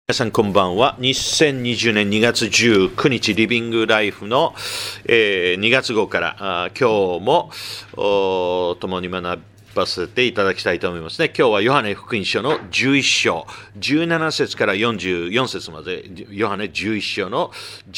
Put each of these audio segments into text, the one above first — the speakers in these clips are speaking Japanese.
皆さんこんばんは。2020年2月19日リビングライフの、2月号から今日も共に学ばせていただきたいと思いますね。今日はヨハネ福音書の11章17節から44節まで、ヨハネ11章の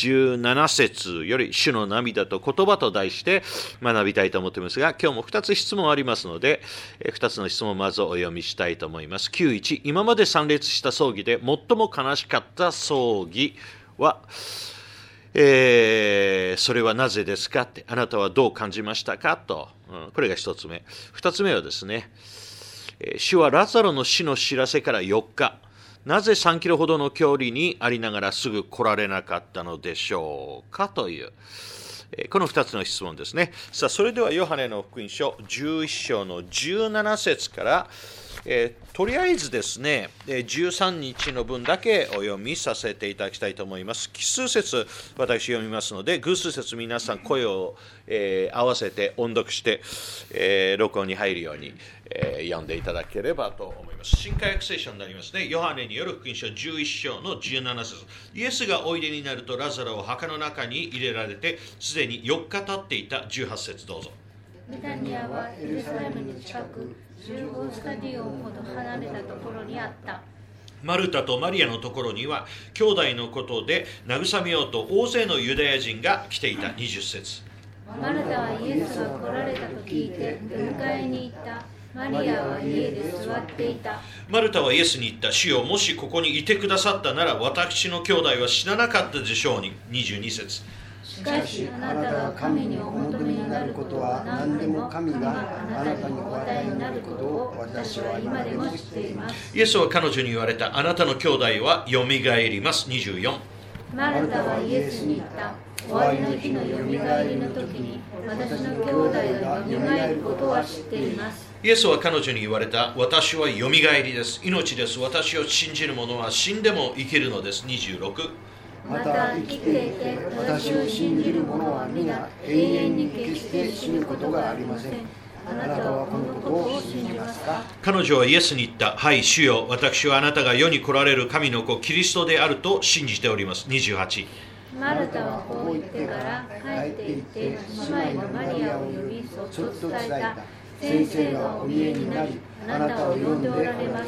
17節より主の涙と言葉と題して学びたいと思っていますが、今日も2つ質問ありますので、2つの質問をまずお読みしたいと思います。9.1、今まで参列した葬儀で最も悲しかった葬儀は、それはなぜですかって、あなたはどう感じましたかと、これが一つ目。二つ目はですね、主はラザロの死の知らせから4日、なぜ3キロほどの距離にありながらすぐ来られなかったのでしょうかという、この2つの質問ですね。さあ、それではヨハネの福音書11章の17節から、とりあえずですね、13日の分だけお読みさせていただきたいと思います。奇数節、私読みますので、偶数節皆さん声を、合わせて音読して、録音に入るように、読んでいただければと思います。新科学聖書になりますね。ヨハネによる福音書11章の17節。イエスがおいでになるとラザロを墓の中に入れられて、すでに4日経っていた18節どうぞ。 ベタニアはエルサレムに近く、15スタディオンほど離れたところにあった。 マルタとマリアのところには兄弟のことで慰めようと大勢のユダヤ人が来ていた20節。 マルタはイエスが来られたと聞いて出迎えに行った。マリアは家で座っていた。 マルタはイエスに言った。主よ、もしここにいてくださったなら私の兄弟は死ななかったでしょうに。22節。 しかしあなたが神にお求めになることは何でも神があなたにお与えになることを私は今でも知っています。 イエスは彼女に言われた。あなたの兄弟はよみがえります。24。 マルタはイエスに言った。終わりの日のよみがえりの時に私の兄弟がよみがえることは知っています。 イエスは彼女に言われた。私はよみがえりです。命です。私を信じる者は死んでも生きるのです。26。 また生きていて私を信じる者は皆永遠に決して死ぬことがありません。あなたはこのことを信じますか？ 彼女はイエスに言った。はい、主よ、私はあなたが世に来られる神の子キリストであると信じております。28。 マルタはこう言ってから帰っていって姉妹のマリアを呼びそっと伝えた。先生がお見えになりあなたを呼んでおられます。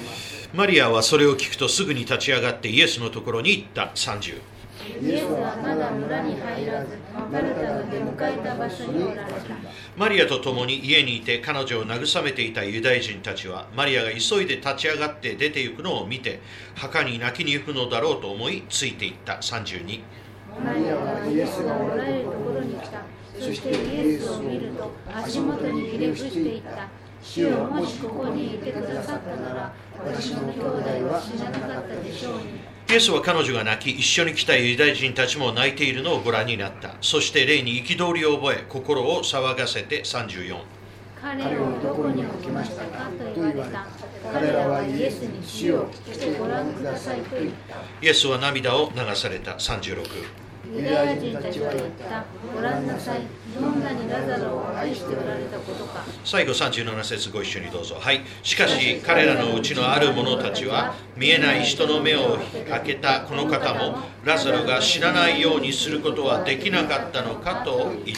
マリアはそれを聞くとすぐに立ち上がってイエスのところに行った。30。 イエスはまだ村に入らずマルタが出迎えた場所におられた。 マリアと共に家にいて彼女を慰めていたユダヤ人たちはマリアが急いで立ち上がって出て行くのを見て墓に泣きに行くのだろうと思いついていった。32。 マリアはイエスがおられるところに来た。そしてイエスを見ると足元にひれ伏していった。主よ、もしここにいてくださったなら私の兄弟は死ななかったでしょうに。 イエスは彼女が泣き、一緒に来たユダヤ人たちも泣いているのをご覧になった。そして霊に憤りを覚え、心を騒がせて。34。 彼をどこに置きましたかと言われた。彼らはイエスに主よ来てご覧くださいと言った。 イエスは涙を流された。36。 ユダヤ人たちは言った。ご覧なさい。どんなにラザロを愛しておられたことか。 最後37節ご一緒にどうぞ。はい。しかし彼らのうちのある者たちは見えない人の目を開けたこの方もラザロが死なないようにすることはできなかったのかと言った。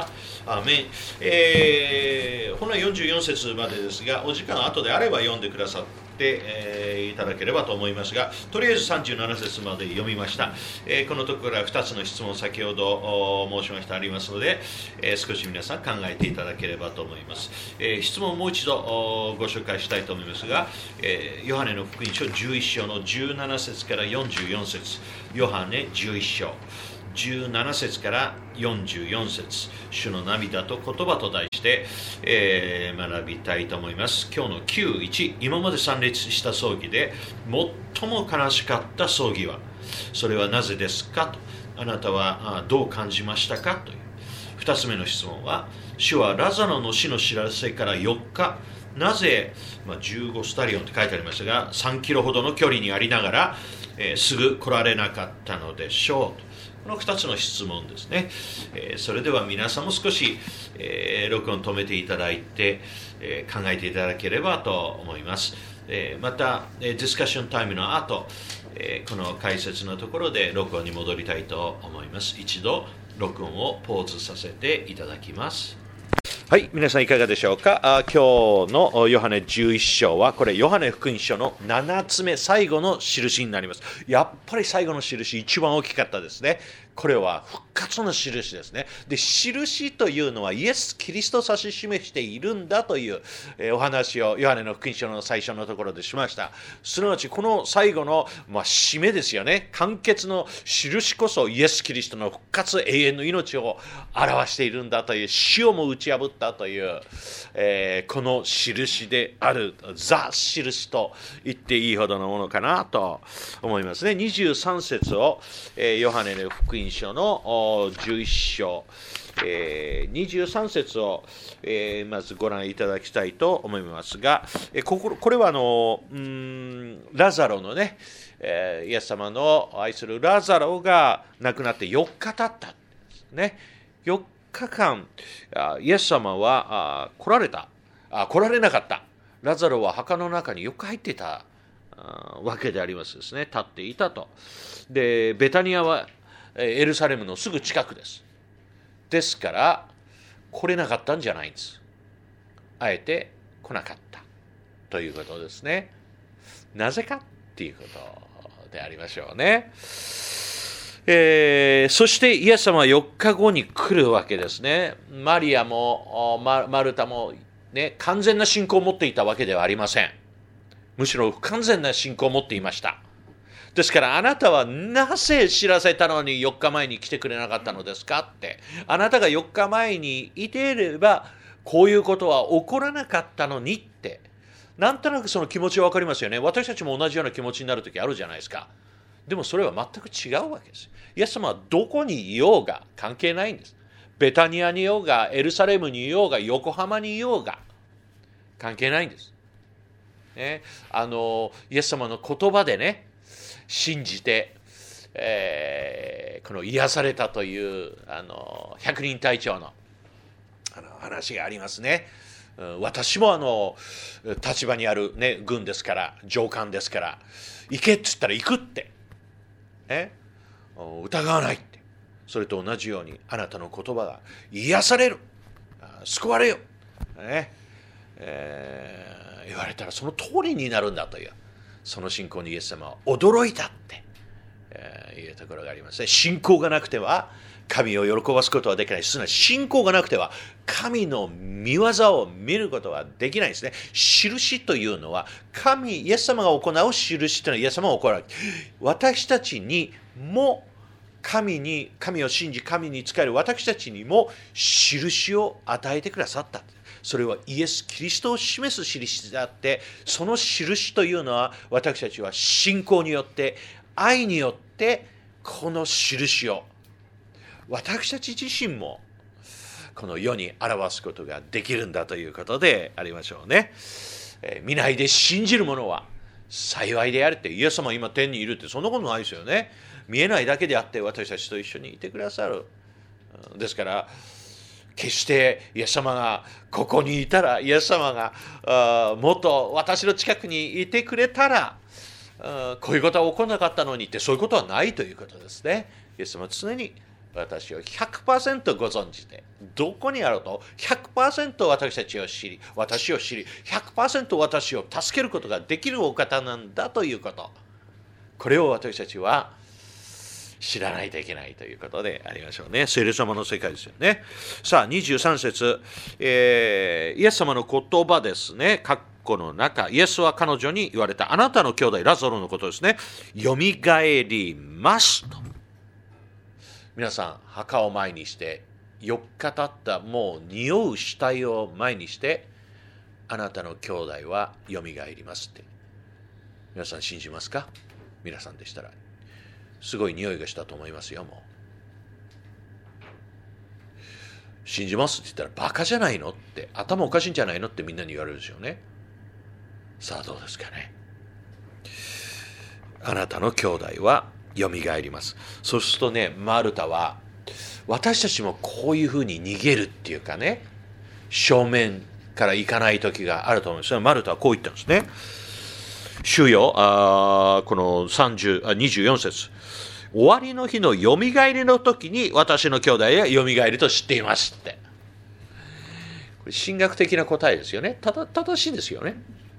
アーメン。本来44節までですがお時間後であれば読んでくださって、いただければと思いますが、とりあえず37節まで読みました。このところから2つの質問先ほど申しましたありますので、少し皆さん考えていただければと思います。質問をもう一度ご紹介したいと思いますが、ヨハネの福音書11章の17節から44節、ヨハネ11章17節から44節、主の涙と言葉と題して、学びたいと思います。今日の 9.1、今まで参列した葬儀で最も悲しかった葬儀はそれはなぜですかと、あなたはどう感じましたかという2つ目の質問は、主はラザロの死の知らせから4日なぜ、15スタリオンって書いてありましたが3キロほどの距離にありながら、すぐ来られなかったのでしょうと、この2つの質問ですね。それでは皆さんも少し、録音止めていただいて、考えていただければと思います。また、ディスカッションタイムの後、 この解説のところで録音に戻りたいと思います。一度録音をポーズさせていただきます。はい、皆さんいかがでしょうか。今日のヨハネ11章は、これヨハネ福音書の7つ目、最後の印になります。やっぱり最後の印、一番大きかったですね。これは復活の印ですね。で、印というのはイエス・キリストを指し示しているんだというお話をヨハネの福音書の最初のところでしました。すなわちこの最後の、締めですよね。完結の印こそイエス・キリストの復活、永遠の命を表しているんだという、死をも打ち破ったという、この印である、ザ・印と言っていいほどのものかなと思いますね。23節を、ヨハネの福音書の11章、23節を、まずご覧いただきたいと思いますが、これはラザロのね、イエス様の愛するラザロが亡くなって4日経ったんですね。4日間、イエス様は来られなかった。ラザロは墓の中に4日入っていたわけでありますですね。立っていたと。で、ベタニアはエルサレムのすぐ近くです。ですから来れなかったんじゃないんです。あえて来なかったということですね。なぜかっていうことでありましょうね。そしてイエス様は4日後に来るわけですね。マリアもマルタも、ね、完全な信仰を持っていたわけではありません。むしろ不完全な信仰を持っていました。ですからあなたはなぜ知らせたのに4日前に来てくれなかったのですかって。あなたが4日前にいていればこういうことは起こらなかったのにって。なんとなくその気持ちは分かりますよね。私たちも同じような気持ちになるときあるじゃないですか。でもそれは全く違うわけです。イエス様はどこにいようが関係ないんです。ベタニアにいようが、エルサレムにいようが、横浜にいようが関係ないんです。ね、イエス様の言葉でね、信じて、この癒されたという百人隊長の話がありますね。私も立場にある、ね、軍ですから、上官ですから行けって言ったら行くって、ね、疑わないって。それと同じようにあなたの言葉が癒される、救われよ、ね、言われたらその通りになるんだという、その信仰にイエス様は驚いたっていうところがありますね。信仰がなくては神を喜ばすことはできない。すなわち信仰がなくては神の御業を見ることはできないんですね。印というのはイエス様が行う印というのはイエス様が行う。私たちにも神を信じ神に仕える私たちにも印を与えてくださった。それはイエス・キリストを示す印であって、その印というのは私たちは信仰によって愛によってこの印を私たち自身もこの世に表すことができるんだということでありましょうね。見ないで信じる者は幸いであるって。イエス様は今天にいるって、そんなことないですよね。見えないだけであって私たちと一緒にいてくださる。ですから決してイエス様がここにいたら、イエス様がもっと私の近くにいてくれたらこういうことは起こらなかったのにって、そういうことはないということですね。イエス様は常に私を 100% ご存知で、どこにあろうと 100% 私たちを知り、私を知り 100% 私を助けることができるお方なんだということ、これを私たちは知らないといけないということでありましょうね。聖霊様の世界ですよね。さあ23節、イエス様の言葉ですね。括弧の中、イエスは彼女に言われた。あなたの兄弟ラザロのことですね。よみがえりますと。皆さん、墓を前にして4日経ったもう匂う死体を前にして、あなたの兄弟はよみがえりますって、皆さん信じますか？皆さんでしたらすごい匂いがしたと思いますよ。もう信じますって言ったらバカじゃないのって、頭おかしいんじゃないのってみんなに言われるでしょうね。さあどうですかね。あなたの兄弟はよみがえります。そうするとね、マルタは私たちもこういうふうに逃げるっていうかね、正面から行かない時があると思うんですよ。マルタはこう言ったんですね。 主よ、この24節。終わりの日のよみがえりの時に私の兄弟はよみがえると知っていますって。これ神学的な答えですよね。正しいですよね。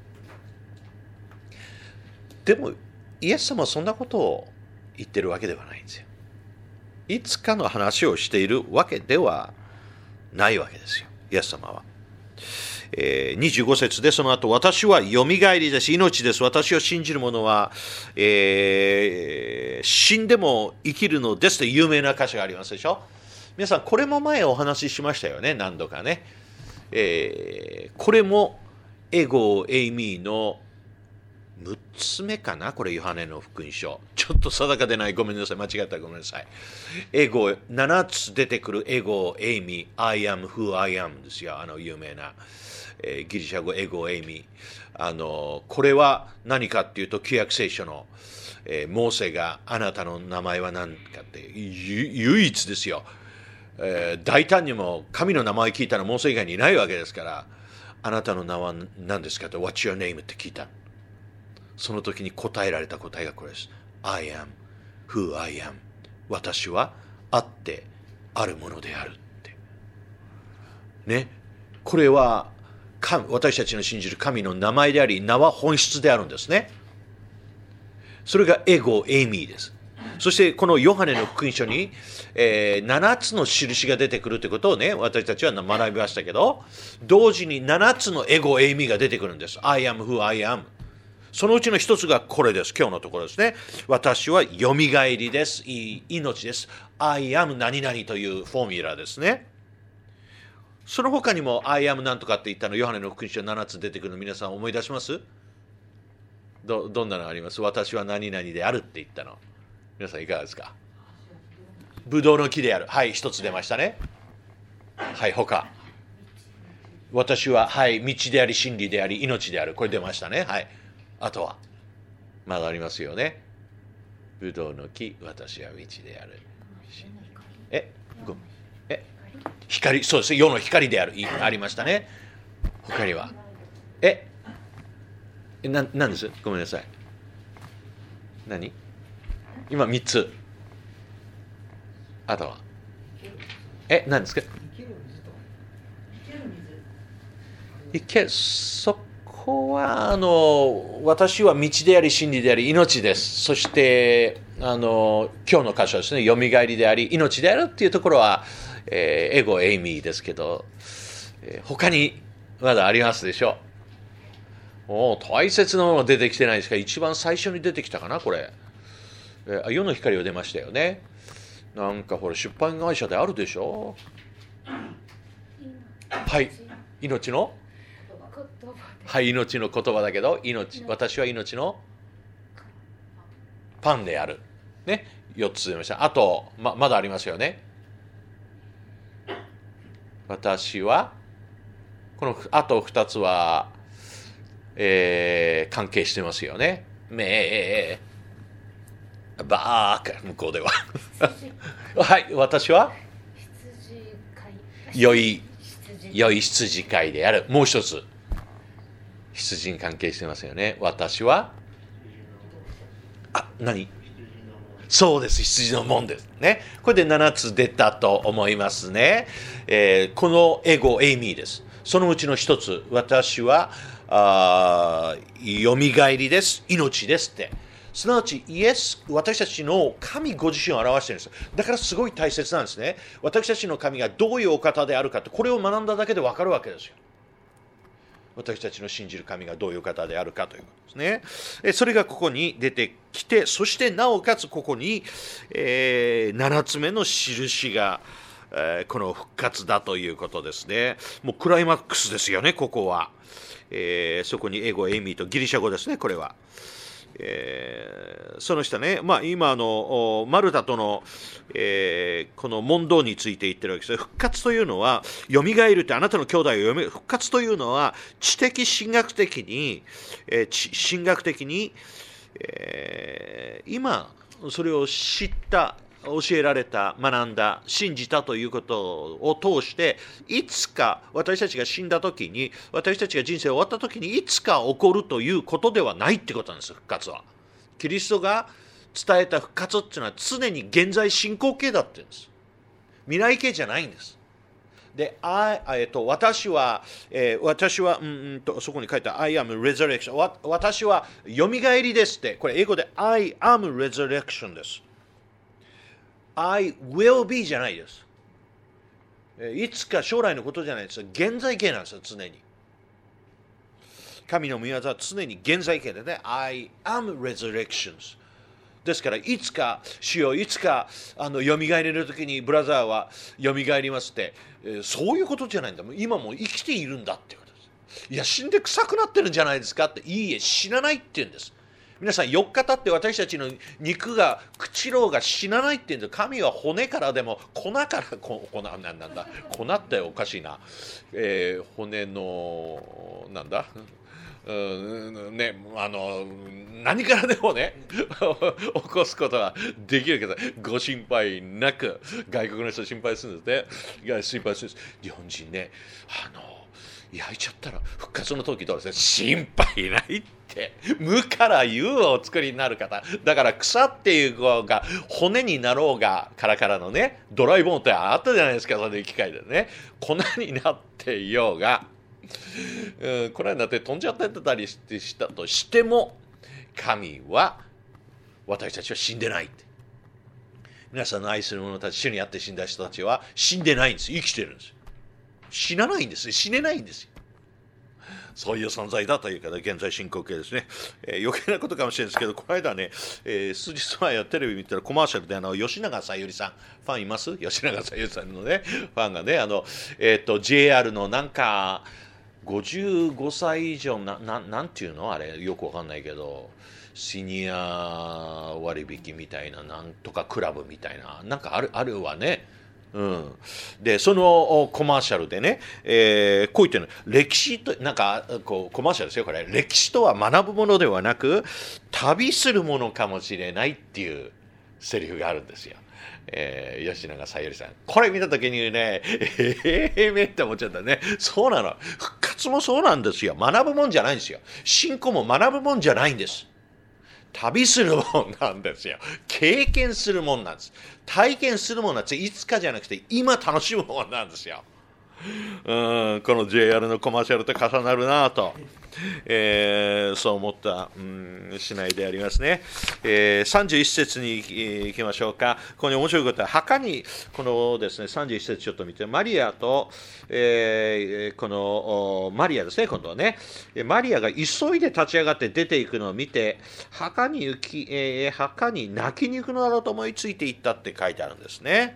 でも、イエス様はそんなことを言ってるわけではないんですよ。いつかの話をしているわけではないわけですよ。イエス様は。25節でその後、私はよみがえりです。命です。私を信じる者は、死んでも生きるのですという有名な歌詞がありますでしょ。皆さん、これも前お話ししましたよね。何度かね。これもエゴ・エイミーの6つ目かな、これヨハネの福音書。ちょっと定かでない、ごめんなさい、間違ったらごめんなさい。エゴ、7つ出てくるエゴ、エイミー、I am who I am ですよ、有名な、ギリシャ語エゴ、エイミー。これは何かっていうと、旧約聖書の、モーセがあなたの名前は何かって唯一ですよ。大胆にも神の名前聞いたらモーセ以外にいないわけですから、あなたの名は何ですかと What's your name? って聞いた。その時に答えられた答えがこれです。I am who I am。私はあってあるものであるって。ね。これは私たちの信じる神の名前であり、名は本質であるんですね。それがエゴ・エイミーです。そしてこのヨハネの福音書に、7つの印が出てくるということをね、私たちは学びましたけど、同時に7つのエゴ・エイミーが出てくるんです。I am who I am。そのうちの一つがこれです。今日のところですね。私はよみがえりです。命です。I am 何々というフォーミュラですね。その他にも I am なんとかって言ったのヨハネの福音書7つ出てくるの皆さん思い出します？どんなのあります？私は何々であるって言ったの。皆さんいかがですか？ブドウの木である。はい、一つ出ましたね。はい、他。私は、はい、道であり、真理であり、命である。これ出ましたね。はい。あとは、まだありますよね。ブドウの木、私は道である。光、そうです。世の光である。ありましたね。他には。何です？ごめんなさい。何？今3つ。あとは。何ですか？そこは私は道であり真理であり命です。そして今日の箇所ですね、よみがえりであり命であるっていうところは、エゴエイミーですけど、他にまだありますでしょう。大切なもの出てきてないですか？一番最初に出てきたかなこれ。世の光は出ましたよね。なんかほら出版会社であるでしょ。はい、命のはい、命の言葉だけど、私は命のパンである。ね、4つ出ました。あと、まだありますよね。私は、このあと2つは、関係してますよね。バーカ、向こうでは。はい、私は良い羊飼いである。もう一つ。羊に関係してますよね。私は何？そうです。羊の門ですね。これで7つ出たと思いますね。このエゴ、エイミーです。そのうちの一つ。私はよみがえりです。命ですって。すなわち私たちの神ご自身を表しているんです。だからすごい大切なんですね。私たちの神がどういうお方であるかって、これを学んだだけで分かるわけですよ。私たちの信じる神がどういう方であるかということですね。それがここに出てきて、そしてなおかつここに、7つ目の印が、この復活だということですね。もうクライマックスですよね、ここは。そこにエゴ、エイミーとギリシャ語ですね、これは。その下ね、今マルタとの、この問答について言ってるわけです。復活というのは、よみがえるってあなたの兄弟を復活というのは、知的神学的に、今それを知った教えられた、学んだ、信じたということを通して、いつか私たちが死んだときに、私たちが人生終わったときに、いつか起こるということではないってことなんですよ、復活は。キリストが伝えた復活っていうのは常に現在進行形だって言うんです。未来形じゃないんです。で、私は、そこに書いた I am resurrection。私はよみがえりですって。これ英語で I am resurrection です。I will be じゃないです。いつか将来のことじゃないです。現在形なんですよ、常に。神の御業は常に現在形でね、I am resurrections。ですから、いつか、主よ、いつか、よみがえれるときに、ブラザーはよみがえりますって、そういうことじゃないんだ。今もう生きているんだってことです。いや、死んで臭くなってるんじゃないですかって、いいえ、死なないって言うんです。皆さん、4日経って私たちの肉が、朽ろうが死なないって言うんです。神は骨からでも、粉から、なんだ、粉っておかしいな。骨の、なんだね、何からでもね起こすことができるけど、ご心配なく、外国の人心配するんですね。心配するんです。日本人ね、焼いちゃったら復活の時どうですね、心配ないって無から有をお作りになる方だから、草っていうのが骨になろうが、カラカラのねドライボーンってあったじゃないですか。それで機械でね、粉になっていようが、これになって飛んじゃってたりしたとしても、神は私たちは死んでないって。皆さんの愛する者たち、主にあって死んだ人たちは死んでないんです。生きてるんです。死なないんです。死ねないんですよ。そういう存在だというか、現在進行形ですね。余計なことかもしれないですけど、この間ね、数日前テレビ見たらコマーシャルで吉永小百合さん、ファンいます？吉永小百合さんのね、ファンがね、JR のなんか、55歳以上なんていうのあれよくわかんないけど、シニア割引みたいな、なんとかクラブみたいな、なんかあるわね。でそのコマーシャルでね、こう言ってるの、歴史となんかこうコマーシャルですよ。これ歴史とは学ぶものではなく旅するものかもしれないっていうセリフがあるんですよ。吉永小百合さん、これ見た時にね、めって思っちゃったね。そうなの。復活もそうなんですよ。学ぶもんじゃないんですよ。信仰も学ぶもんじゃないんです。旅するもんなんですよ。経験するもんなんです。体験するもんなんです。いつかじゃなくて今楽しむもんなんですよ。この JR のコマーシャルと重なるなと、そう思った次第でありますね。31節に行きましょうか。ここに面白いことは、墓にこのですね31節ちょっと見て、マリアと、このマリアですね。今度はね、マリアが急いで立ち上がって出ていくのを見て、墓に泣きに行くのだろうと思いついていったって書いてあるんですね。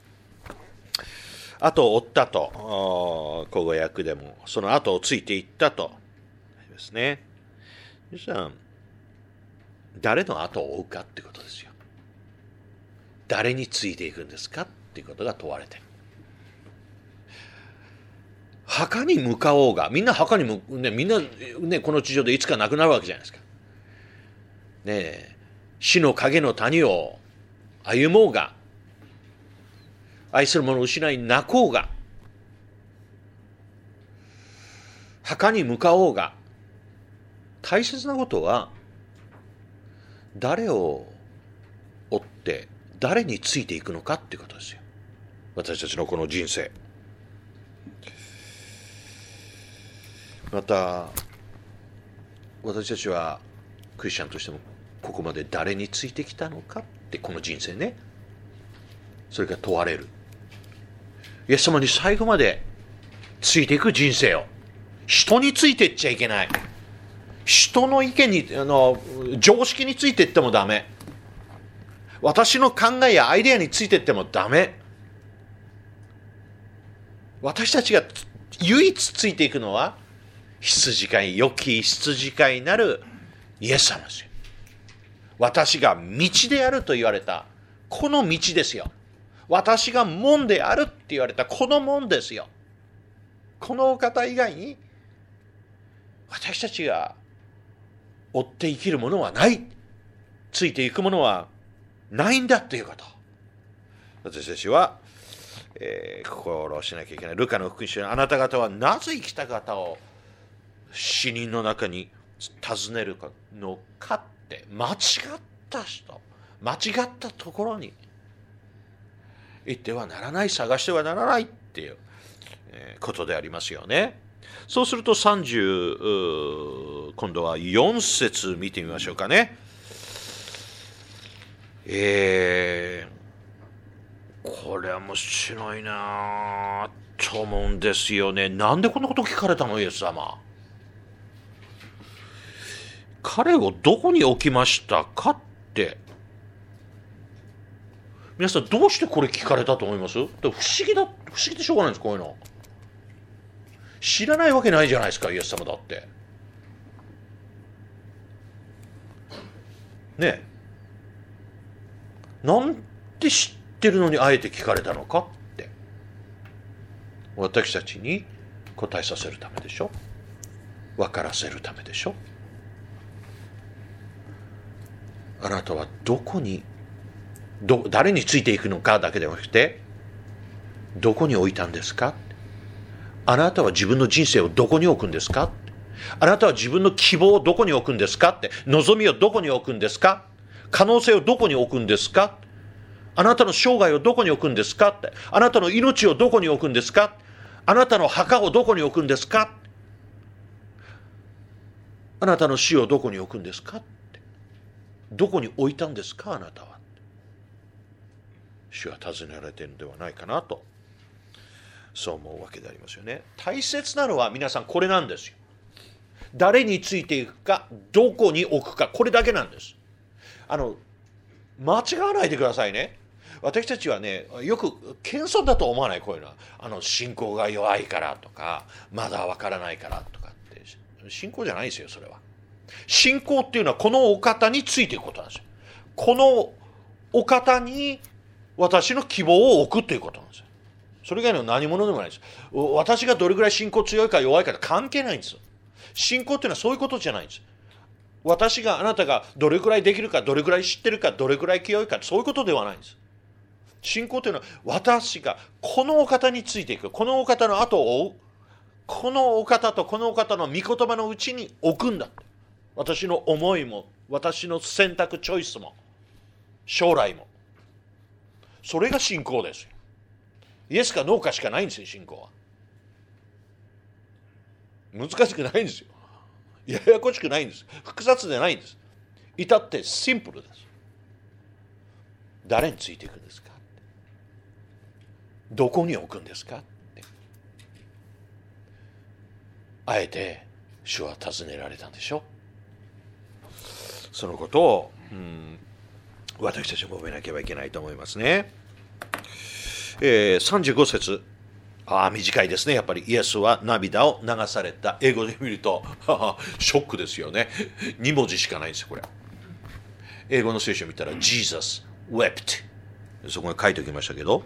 後を追ったと、口語訳でもその後をついていったとですね。皆さん、誰の後を追うかってことですよ。誰についていくんですかっていうことが問われてる。墓に向かおうが、みんな墓にみんなね、この地上でいつか亡くなるわけじゃないですか。ね、死の影の谷を歩もうが、愛する者を失い泣こうが、墓に向かおうが、大切なことは誰を追って誰についていくのかっていうことですよ。私たちのこの人生。また私たちはクリスチャンとしてもここまで誰についてきたのかって、この人生ね、それが問われる。イエス様に最後までついていく人生を。人についていっちゃいけない。人の意見に常識についていってもダメ。私の考えやアイデアについていってもダメ。私たちが唯一ついていくのは羊飼い、良き羊飼いなるイエス様ですよ。私が道であると言われたこの道ですよ。私が門であるって言われたこの門ですよ。このお方以外に私たちが追って生きるものはない。ついていくものはないんだっていうこと。 私たちは、心をしなきゃいけない。ルカの福音書にあなた方はなぜ生きた方を死人の中に尋ねるのかって間違った人、間違ったところに行ってはならない、探してはならないっていうことでありますよね。そうすると30、今度は4節見てみましょうかね。これは面白いなと思うんですよね。なんでこんなこと聞かれたの、イエス様。彼をどこに置きましたかって。皆さんどうしてこれ聞かれたと思います？不思議でしょうがないんです、こういうの。知らないわけないじゃないですか、イエス様だって。ねえ。なんで知ってるのにあえて聞かれたのかって。私たちに答えさせるためでしょ。分からせるためでしょ。あなたはどこに、誰についていくのかだけではなくて、どこに置いたんですか？あなたは自分の人生をどこに置くんですか？あなたは自分の希望をどこに置くんですかって、望みをどこに置くんですか？可能性をどこに置くんですか？あなたの生涯をどこに置くんですかって、あなたの命をどこに置くんですか？あなたの墓をどこに置くんですか？あなたの死をどこに置くんですかって、どこに置いたんですかあなたは。主は尋ねられているのではないかなと、そう思うわけでありますよね。大切なのは皆さんこれなんですよ。誰についていくか、どこに置くか、これだけなんです。間違わないでくださいね。私たちはね、よく謙遜だと思わない、こういうのは。信仰が弱いからとか、まだわからないからとかって。信仰じゃないですよ、それは。信仰っていうのはこのお方についていくことなんですよ。このお方に私の希望を置くということなんですよ。それ以外の何者でもないです。私がどれぐらい信仰強いか弱いか関係ないんです。信仰っていうのはそういうことじゃないんです。私があなたがどれくらいできるか、どれくらい知ってるか、どれくらい清いか、そういうことではないんです。信仰というのは私がこのお方についていく、このお方の後を追う、このお方とこのお方の御言葉のうちに置くんだ。私の思いも、私の選択チョイスも、将来も。それが信仰ですよ。イエスかノーかしかないんですよ、信仰は。難しくないんですよ。ややこしくないんです。複雑でないんです。至ってシンプルです。誰についていくんですか？どこに置くんですかって。あえて主は尋ねられたんでしょ。そのことを、私たちも覚えなければいけないと思いますね。35節。短いですね。やっぱりイエスは涙を流された。英語で見るとショックですよね。2文字しかないんですよ、これ。英語の聖書を見たら Jesus wept。 そこに書いておきましたけど、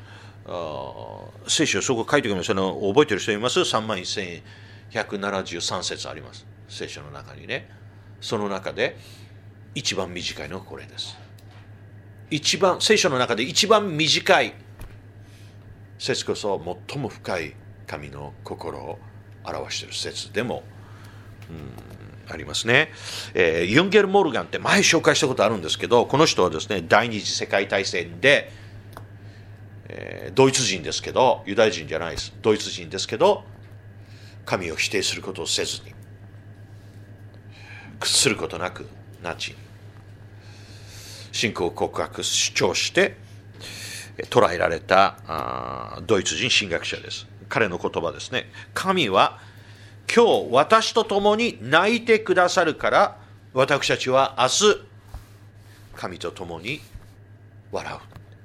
聖書そこ書いておきましたの覚えてる人います？ 31,173 節あります、聖書の中にね。その中で一番短いのがこれです。聖書の中で一番短い節こそ最も深い神の心を表している説でも、ありますね。ユンゲル・モルガンって前紹介したことあるんですけど、この人はですね、第二次世界大戦で、ドイツ人ですけど、ユダヤ人じゃないです。ドイツ人ですけど、神を否定することをせずに、屈することなくナチに信仰を告白主張して捕らえられたドイツ人神学者です。彼の言葉ですね。神は今日私と共に泣いてくださるから、私たちは明日神と共に笑う。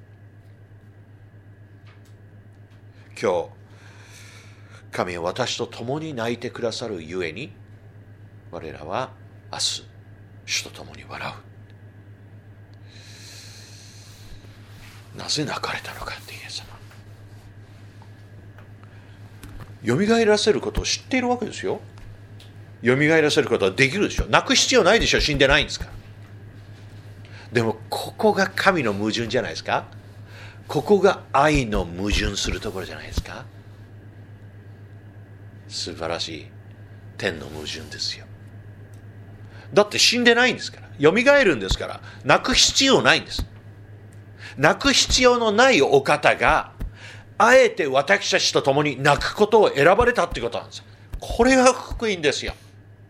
今日神は私と共に泣いてくださるゆえに、我らは明日主と共に笑う。なぜ泣かれたのかってイエス様、よみがえらせることを知っているわけですよ。よみがえらせることはできるでしょ。泣く必要ないでしょ、死んでないんですから。でもここが神の矛盾じゃないですか。 ここが愛の矛盾するところじゃないですか。素晴らしい天の矛盾ですよ。だって死んでないんですから、蘇るんですから、泣く必要ないんです。泣く必要のないお方があえて私たちと共に泣くことを選ばれたってことなんですよ。これが福音ですよ。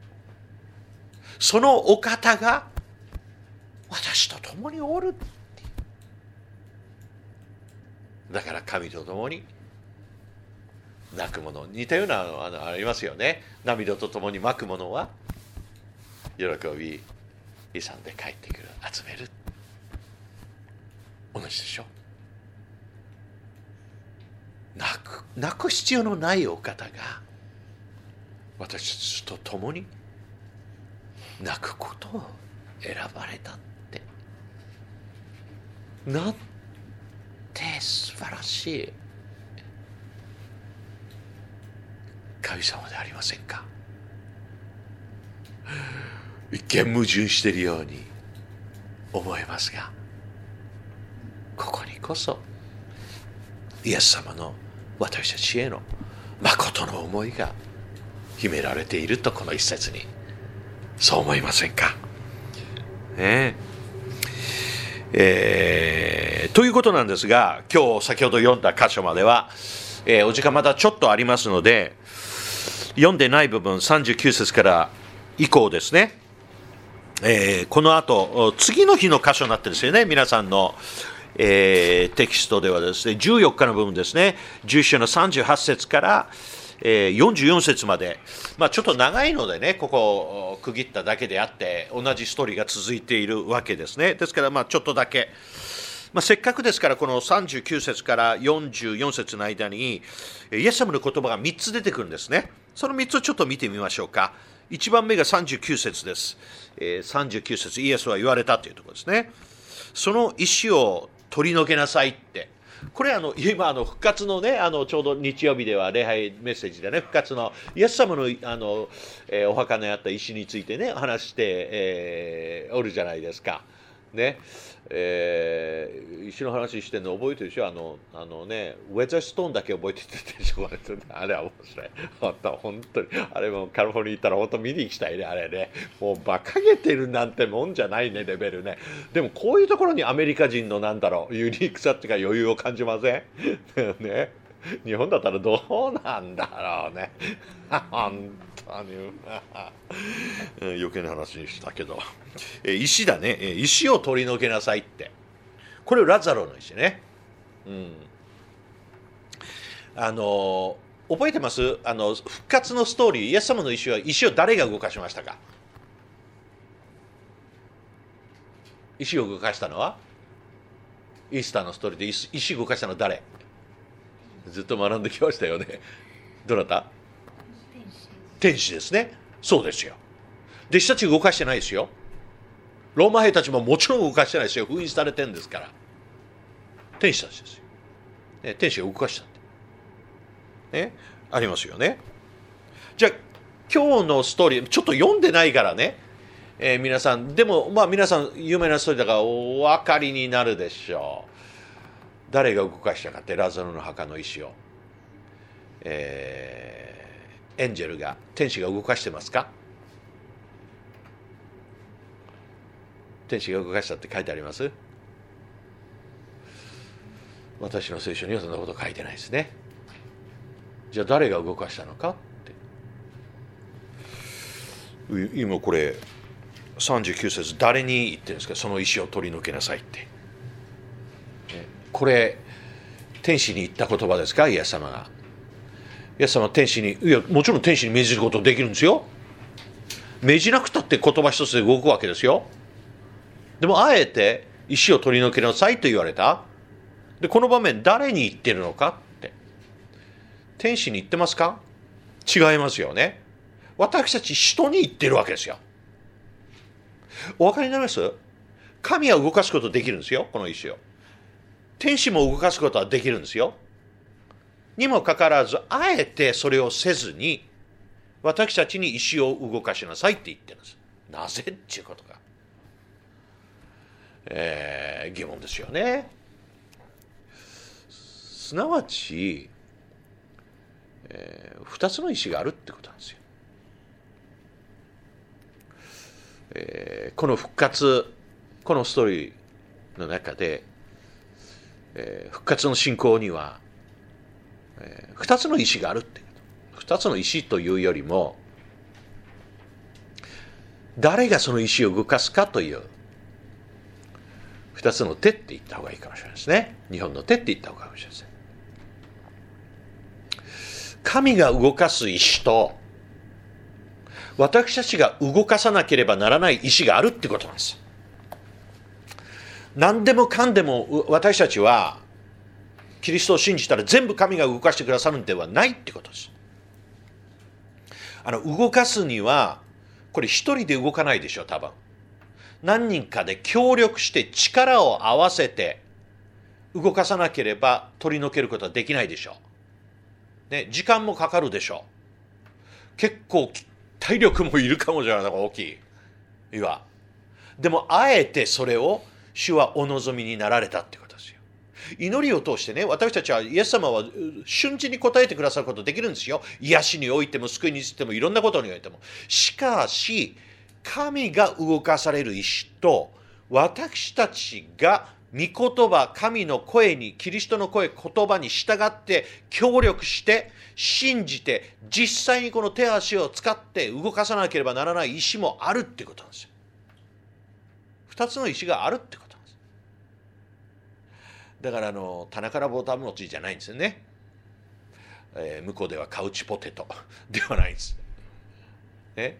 そのお方が私と共におる。だから神と共に泣くもの、似たようなありますよね。涙と共にまくものは喜び勇んで帰ってくる、集める。同じでしょ。泣く必要のないお方が私たちと共に泣くことを選ばれたって、なんて素晴らしい神様でありませんか。一見矛盾しているように思えますが、ここにこそイエス様の私たちへの誠の思いが秘められていると、この一節にそう思いませんか。ということなんですが、今日先ほど読んだ箇所までは、お時間まだちょっとありますので、読んでない部分39節から以降ですね、この後次の日の箇所になってるんですよね。皆さんの、テキストではですね、14日の部分ですね、11章の38節から44節まで、ちょっと長いのでね、ここを区切っただけであって、同じストーリーが続いているわけですね。ですからちょっとだけ、せっかくですから、この39節から44節の間にイエス様の言葉が3つ出てくるんですね。その3つをちょっと見てみましょうか。1番目が39節です。39節、イエスは言われたというところですね。その石を取り除けなさいって。これ今復活のね、ちょうど日曜日では礼拝メッセージでね、復活のイエス様のお墓にあった石についてね、話して、おるじゃないですかね。石の話してるの覚えてるでしょ。ね、ウェザーストーンだけ覚えててでしょ。あれは面白い。本当にあれもカリフォルニア行ったら本当見に行きたいね。あれね、もう馬鹿げてるなんてもんじゃないね、レベルね。でもこういうところにアメリカ人のユニークさっていうか余裕を感じませんね。日本だったらどうなんだろうね。本当に余計な話にしたけど、石だね。石を取り除けなさいって。これラザロの石ね。覚えてます？復活のストーリー、イエス様の石を誰が動かしましたか？石を動かしたのはイースターのストーリーで石を動かしたのは誰？ずっと学んできましたよね。どなた？天使ですね。そうですよ。弟子たち動かしてないですよ。ローマ兵たちももちろん動かしてないですよ。封印されてるんですから。天使たちですよ。天使が動かしたって。ありますよね。じゃあ、今日のストーリー、ちょっと読んでないからね。皆さん、でも、皆さん、有名なストーリーだからお分かりになるでしょう。誰が動かしたかって、ラザロの墓の石を。エンジェルが、天使が動かしてますか？天使が動かしたって書いてあります？私の聖書にはそんなこと書いてないですね。じゃあ誰が動かしたのかって。今これ39節、誰に言ってるんですか？その石を取り除けなさいって。これ天使に言った言葉ですか？イエス様が。イエス様は天使に、いやもちろん天使に命じることできるんですよ。命じなくたって言葉一つで動くわけですよ。でもあえて石を取り除けなさいと言われた。でこの場面誰に言ってるのかって。天使に言ってますか？違いますよね。私たち人に言ってるわけですよ。お分かりになります？神は動かすことできるんですよ、この石を。天使も動かすことはできるんですよ。にもかかわらず、あえてそれをせずに、私たちに石を動かしなさいって言ってるんです。なぜっていうことが、疑問ですよね。 すなわち、2つの意志があるってことなんですよ。この復活、このストーリーの中で、復活の信仰には、2つの意志があるってこと。2つの意志というよりも、誰がその意志を動かすかという、2つの手って言った方がいいかもしれないですね。日本の手って言った方がいいかもしれません。神が動かす意志と、私たちが動かさなければならない意志があるってことなんです。何でもかんでも私たちはキリストを信じたら全部神が動かしてくださるんではないってことです。動かすにはこれ一人で動かないでしょ、多分。何人かで協力して力を合わせて動かさなければ取り除けることはできないでしょう。ね、時間もかかるでしょう。結構体力もいるかもしれない。大きい岩。でもあえてそれを主はお望みになられたってことですよ。祈りを通してね、私たちはイエス様は瞬時に答えてくださることできるんですよ。癒しにおいても救いについてもいろんなことにおいても。しかし神が動かされる意志と私たちが御言葉、神の声に、キリストの声、言葉に従って協力して信じて実際にこの手足を使って動かさなければならない意志もあるってことなんですよ。二つの意志があるってことなんです。だから棚からぼたもちじゃないんですよね。向こうではカウチポテトではないんです。ね。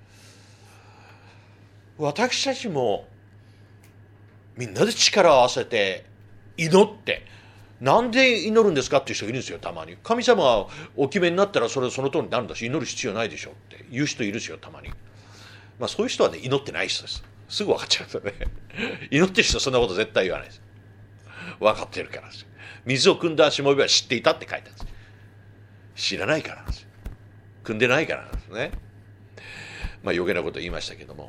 私たちもみんなで力を合わせて祈って、なんで祈るんですかっていう人いるんですよ、たまに。神様がお決めになったらその通りになるんだし、祈る必要ないでしょって言う人いるんですよ、たまに。まあそういう人はね、祈ってない人です。すぐ分かっちゃうんですよね。祈ってる人はそんなこと絶対言わないです。分かってるからです。水を汲んだしもべは知っていたって書いてあるんです。知らないからなんですよ。汲んでないからなんですね。まあ余計なこと言いましたけども、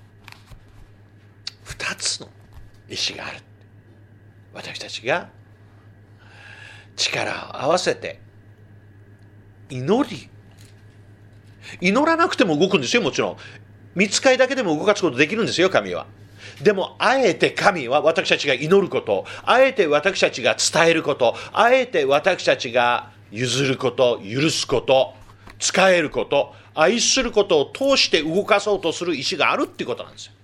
二つの意志がある。私たちが力を合わせて祈らなくても動くんですよ。もちろん御使いだけでも動かすことできるんですよ、神は。でもあえて神は私たちが祈ること、あえて私たちが伝えること、あえて私たちが譲ること、許すこと、使えること、愛することを通して動かそうとする意志があるっていうことなんですよ。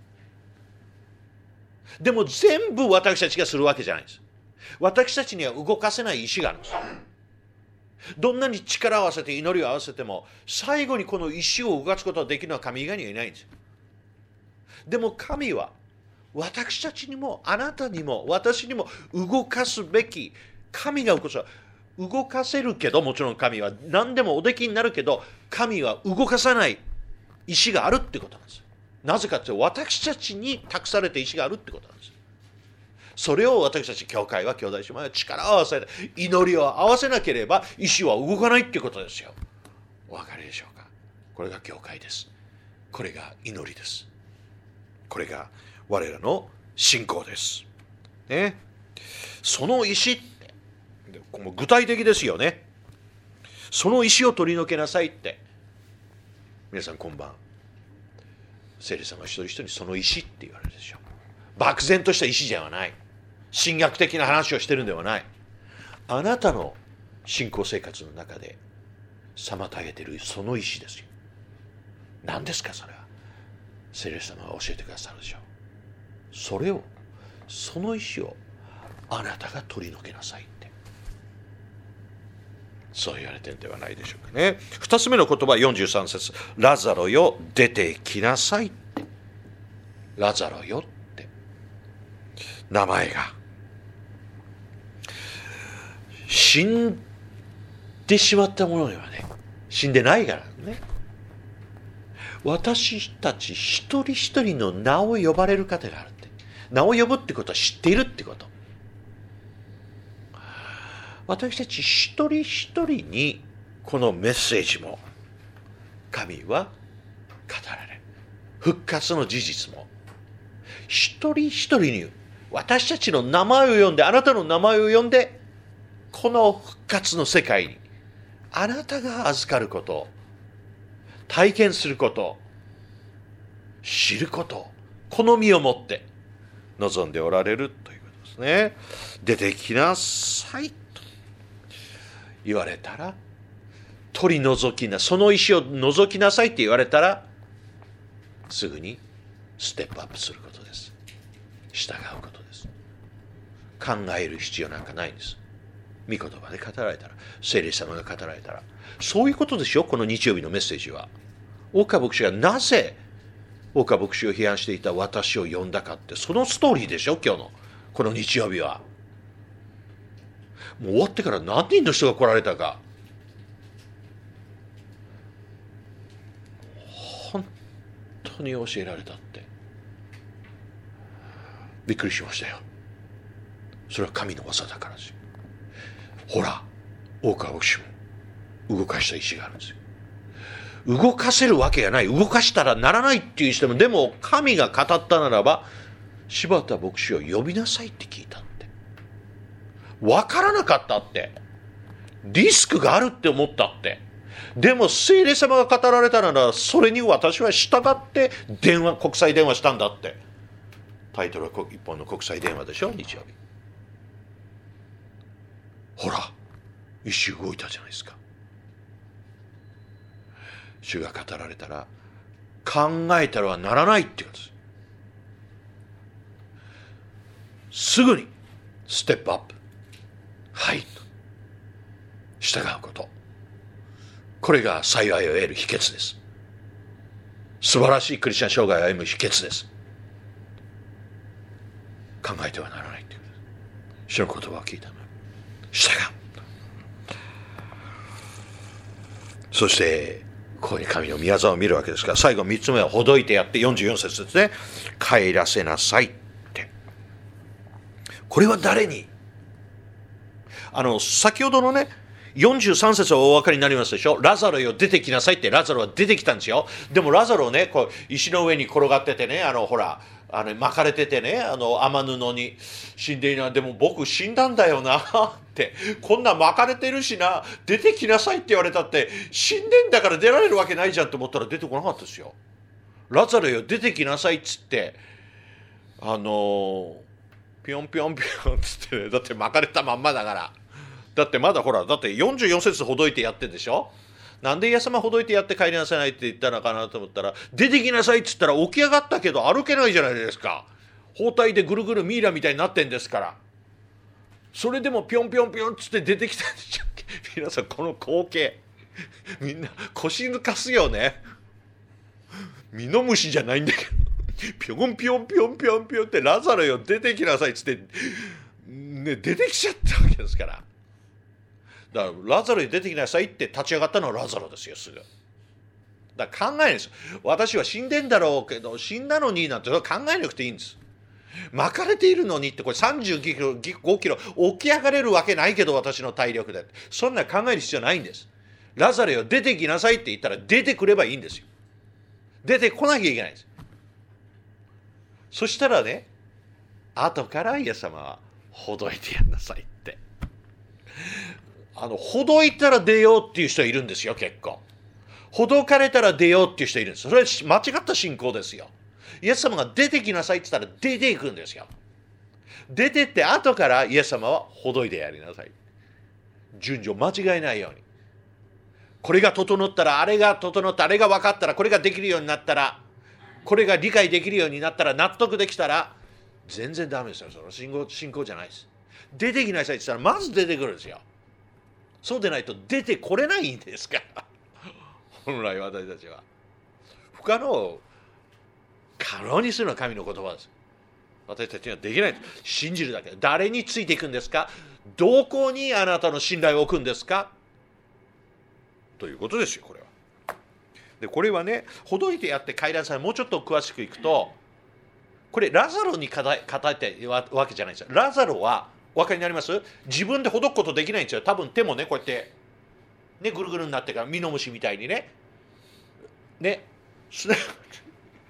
でも全部私たちがするわけじゃないんです。私たちには動かせない意志があるんです。どんなに力を合わせて祈りを合わせても、最後にこの意志を動かすことができるのは神以外にはいないんです。でも神は私たちにもあなたにも私にも動かすべき、神が動かせるけど、もちろん神は何でもおできになるけど、神は動かさない意志があるってことなんです。なぜかというと、私たちに託された意志があるってことなんです。それを私たち教会は、兄弟姉妹は力を合わせて祈りを合わせなければ意志は動かないっていうことですよ。お分かりでしょうか。これが教会です。これが祈りです。これが我らの信仰です。ね。その意志って具体的ですよね。その意志を取り除けなさいって。皆さんこんばん。聖霊様一人一人にその意志って言われるでしょう。漠然とした意志ではない。神学的な話をしてるんではない。あなたの信仰生活の中で妨げているその意志ですよ。何ですかそれは。聖霊様が教えてくださるでしょう。その意志をあなたが取り除けなさいって。そう言われてるんではないでしょうかね。二つ目の言葉43節。ラザロよ出てきなさいって。ラザロよって名前が死んでしまったものにはね、死んでないからね、私たち一人一人の名を呼ばれる方があるって。名を呼ぶってことは知っているってこと。私たち一人一人にこのメッセージも神は語られ、復活の事実も一人一人に私たちの名前を呼んで、あなたの名前を呼んでこの復活の世界にあなたが預かること、体験すること、知ること、この身をもって望んでおられるということですね。出てきなさいと言われたら、取り除きな、その石を除きなさいって言われたら、すぐにステップアップすることです。従うことです。考える必要なんかないんです。御言葉で語られたら、聖霊様が語られたら、そういうことですよ。この日曜日のメッセージは。大川牧師がなぜ大川牧師を批判していた私を呼んだかって、そのストーリーでしょ。今日のこの日曜日は。もう終わってから何人の人が来られたか、本当に教えられたって、びっくりしましたよ。それは神の技だからですよ。ほら、大川牧師も動かした石があるんですよ。動かせるわけがない、動かしたらならないっていう人も、でも神が語ったならば、柴田牧師を呼びなさいって聞いたって。わからなかったって。リスクがあるって思ったって。でも聖霊様が語られたなら、それに私は従って国際電話したんだって。タイトルは一本の国際電話でしょ、日曜日。ほら、一周動いたじゃないですか。主が語られたら、考えたらはならないっていうことです。すぐにステップアップ。はい。従うこと。これが幸いを得る秘訣です。素晴らしいクリスチャン生涯を歩む秘訣です。考えてはならないということです。主の言葉を聞いたの。従う。そしてここに神の宮沢を見るわけですから、最後3つ目はほどいてやって44節ですね。帰らせなさいって。これは誰に？先ほどのね、43節はお分かりになりますでしょ。ラザロよ出てきなさいって。ラザロは出てきたんですよ。でもラザロね、こう石の上に転がっててね、ほら巻かれててね、雨布に死んでいない。でも僕死んだんだよなって、こんな巻かれてるしな、出てきなさいって言われたって、死んでんだから出られるわけないじゃんと思ったら出てこなかったですよ。ラザロよ出てきなさいっつって、ピョンピョンピョンっつって、ね、だって巻かれたまんまだから。だってまだほら、だって44節ほどいてやってんでしょ。なんでイエス様ほどいてやって帰りなさいないって言ったのかなと思ったら、出てきなさいっつったら起き上がったけど歩けないじゃないですか。包帯でぐるぐるミイラみたいになってんですから。それでもピョンピョンピョンっつって出てきたんでしょ。皆さんこの光景、みんな腰抜かすよね。ミノムシじゃないんだけど、ピョンピョンピョンピョンピョンってラザロよ出てきなさいっつって、ね、出てきちゃったわけですから。だからラザロに出てきなさいって立ち上がったのはラザロですよ、すぐ。だから考えないんです。私は死んでんだろうけど、死んだのになんて考えなくていいんです。巻かれているのにって、これ35キロ起き上がれるわけないけど、私の体力で。そんな考える必要ないんです。ラザロよ出てきなさいって言ったら出てくればいいんですよ。出てこなきゃいけないんです。そしたらね、後からイエス様はほどいてやんなさいって。ほどいたら出ようっていう人はいるんですよ、結構。ほどかれたら出ようっていう人いるんです。それは間違った信仰ですよ。イエス様が出てきなさいって言ったら出ていくんですよ。出てって後からイエス様はほどいてやりなさい。順序間違えないように。これが整ったら、あれが整った、あれが分かったら、これができるようになったら、これが理解できるようになったら、納得できたら、全然ダメですよ。その信仰じゃないです。出てきなさいって言ったらまず出てくるんですよ。そうでないと出てこれないんですから本来私たちは不可能を可能にするのは神の言葉です。私たちにはできない。信じるだけ。誰についていくんですか。どこにあなたの信頼を置くんですかということですよ、これは。でこれはね、ほどいてやって帰らなさい。もうちょっと詳しくいくと、これラザロに語ってるわけじゃないんですよ。ラザロはお分かりになります？自分でほどくことできないんですよ。多分手もね、こうやってね、ぐるぐるになってからミノムシみたいにね、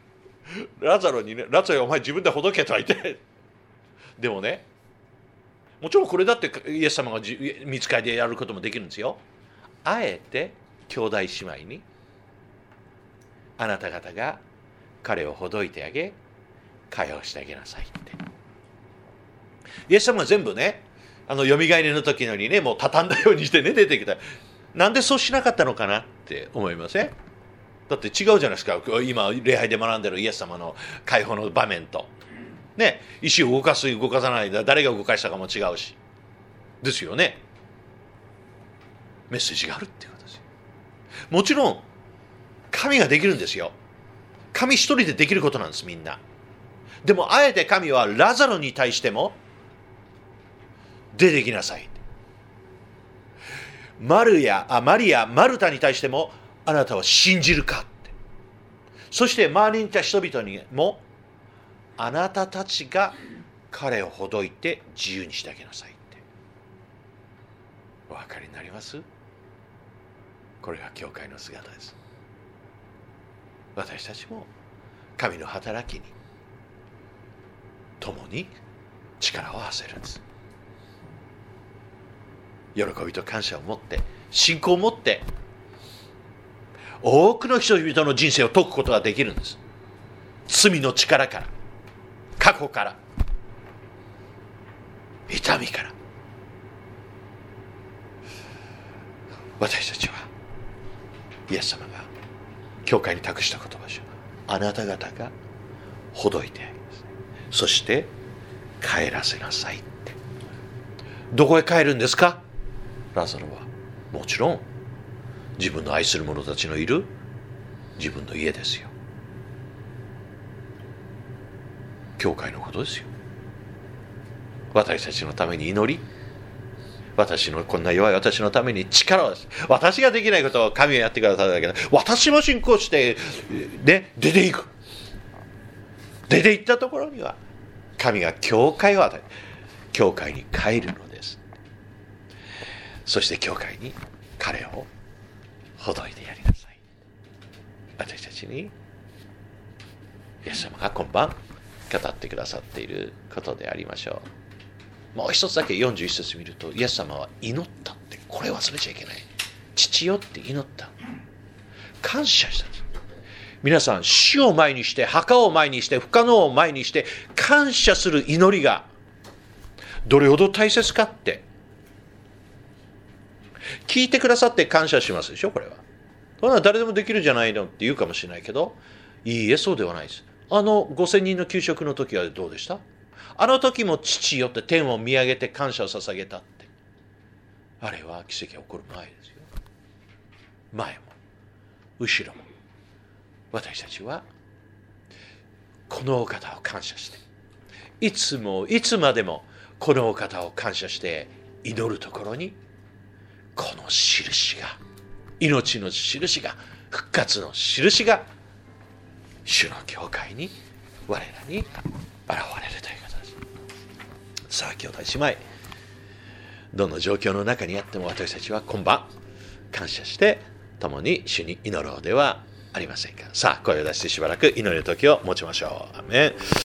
ラザロにね、ラザロお前自分でほどけとは言ってない。でもね、 もちろんこれだってイエス様が御使いでやることもできるんですよ。あえて兄弟姉妹にあなた方が彼をほどいてあげ、会話をしてあげなさいって。イエス様が全部ね、よみがえりの時のようにね、もう畳んだようにしてね、出てきた。なんでそうしなかったのかなって思いません？だって違うじゃないですか。今、礼拝で学んでるイエス様の解放の場面と。ね、石を動かす、動かさない、誰が動かしたかも違うし。ですよね。メッセージがあるっていうことですよ。もちろん、神ができるんですよ。神一人でできることなんです、みんな。でも、あえて神はラザロに対しても、出てきなさい。マリア、マルタに対しても、あなたは信じるかって。そして、周りにいた人々にも、あなたたちが彼をほどいて自由にしてあげなさいって。お分かりになります？これが教会の姿です。私たちも神の働きに共に力を合わせるんです。喜びと感謝を持って、信仰を持って、多くの人々の人生を解くことができるんです。罪の力から、過去から、痛みから。私たちはイエス様が教会に託した言葉でしょう。あなた方がほどいてあげます。そして帰らせなさいって。どこへ帰るんですか？ラザロはもちろん自分の愛する者たちのいる自分の家ですよ。教会のことですよ。私たちのために祈り、こんな弱い私のために力を出す。私ができないことを神がやってくださるだけだ。私も信仰して、ね、出ていく。出ていったところには神が教会を与え、教会に帰るのです。そして教会に彼をほどいてやりなさい。私たちにイエス様が今晩語ってくださっていることでありましょう。もう一つだけ41節見ると、イエス様は祈ったって、これ忘れちゃいけない。父よって祈った。感謝したんです。皆さん、死を前にして、墓を前にして、不可能を前にして、感謝する祈りがどれほど大切かって、聞いてくださって感謝しますでしょ、これは。そんな誰でもできるじゃないのって言うかもしれないけど、いいえ、そうではないです。5000人の給食の時はどうでした？あの時も父よって天を見上げて感謝を捧げたって。あれは奇跡が起こる前ですよ。前も、後ろも。私たちは、このお方を感謝して、いつまでもこのお方を感謝して祈るところに、この印が、命の印が、復活の印が、主の教会に、我らに現れるということです。さあ、兄弟姉妹、どの状況の中にあっても私たちは今晩、感謝して、共に主に祈ろうではありませんか。さあ、声を出してしばらく祈りの時を持ちましょう。アーメン。